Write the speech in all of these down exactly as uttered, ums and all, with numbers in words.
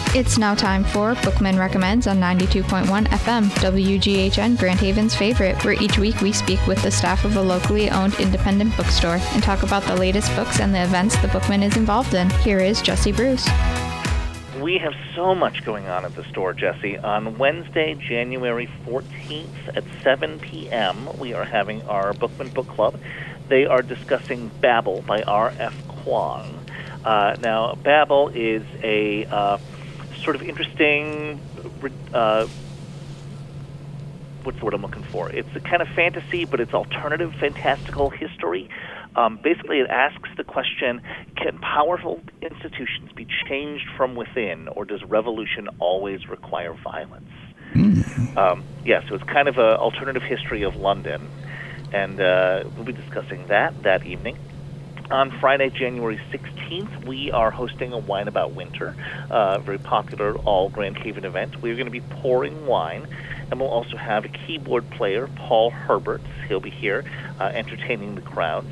It's now time for Bookman Recommends on ninety-two point one F M, W G H N Grand Haven's favorite, where each week we speak with the staff of a locally owned independent bookstore and talk about the latest books and the events the Bookman is involved in. Here is Jesse Bruce. We have so much going on at the store, Jesse. On Wednesday, January fourteenth at seven p.m., we are having our Bookman Book Club. They are discussing Babel by R F Kuang. Uh, now, Babel is a uh, sort of interesting, uh, what's the word I'm looking for? It's a kind of fantasy, but it's alternative fantastical history. Um, basically, it asks the question, can powerful institutions be changed from within, or does revolution always require violence? Mm. Um, yeah, so it's kind of an alternative history of London, and uh, we'll be discussing that that evening. On Friday, January sixteenth, we are hosting a Wine About Winter, a uh, very popular all Grand Haven event. We're going to be pouring wine, and we'll also have a keyboard player, Paul Herberts. He'll be here uh, entertaining the crowds.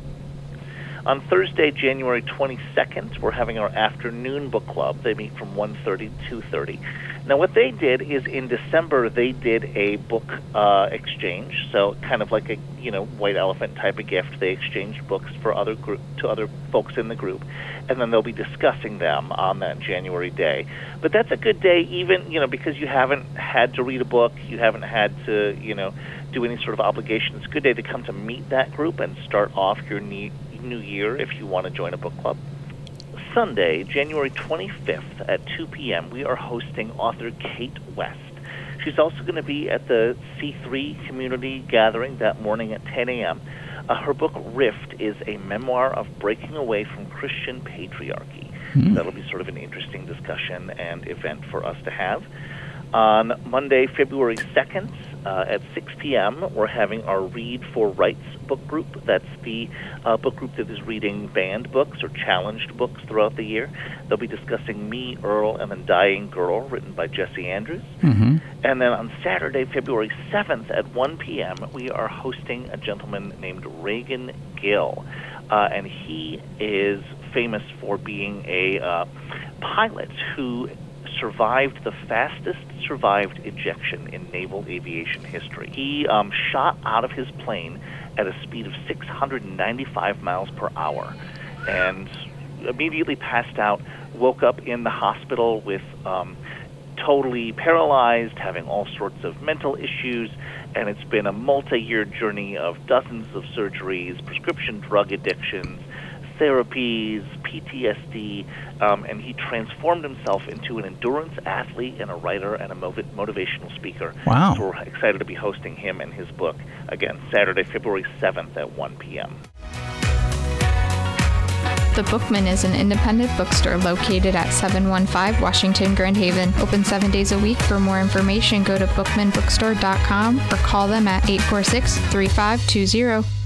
On Thursday, January twenty-second, we're having our afternoon book club. They meet from one thirty to two thirty. Now, what they did is in December, they did a book uh, exchange, so kind of like a you know white elephant type of gift. They exchanged books for other group to other folks in the group, and then they'll be discussing them on that January day. But that's a good day, even you know because you haven't had to read a book, you haven't had to you know do any sort of obligation. It's a good day to come to meet that group and start off your new new year if you want to join a book club. Sunday, January twenty-fifth at two p.m., we are hosting author Kate West. She's also going to be at the C three community gathering that morning at ten a.m. Uh, her book, Rift, is a memoir of breaking away from Christian patriarchy. Mm-hmm. That'll be sort of an interesting discussion and event for us to have. On Monday, February second, uh, at six p.m., we're having our Read for Rights book group. That's the uh, book group that is reading banned books or challenged books throughout the year. They'll be discussing Me, Earl, and the Dying Girl, written by Jesse Andrews. Mm-hmm. And then on Saturday, February seventh at one p.m., we are hosting a gentleman named Reagan Gill. Uh, and he is famous for being a uh, pilot who survived the fastest survived ejection in naval aviation history. He um, shot out of his plane at a speed of six hundred ninety-five miles per hour and immediately passed out, woke up in the hospital with um, totally paralyzed, having all sorts of mental issues, and it's been a multi-year journey of dozens of surgeries, prescription drug addictions, therapies, P T S D, um, and he transformed himself into an endurance athlete and a writer and a motiv- motivational speaker. Wow. So we're excited to be hosting him and his book, again, Saturday, February seventh at one p.m. The Bookman is an independent bookstore located at seven one five Washington Grand Haven. Open seven days a week. For more information, go to bookman bookstore dot com or call them at eight four six, three five two zero.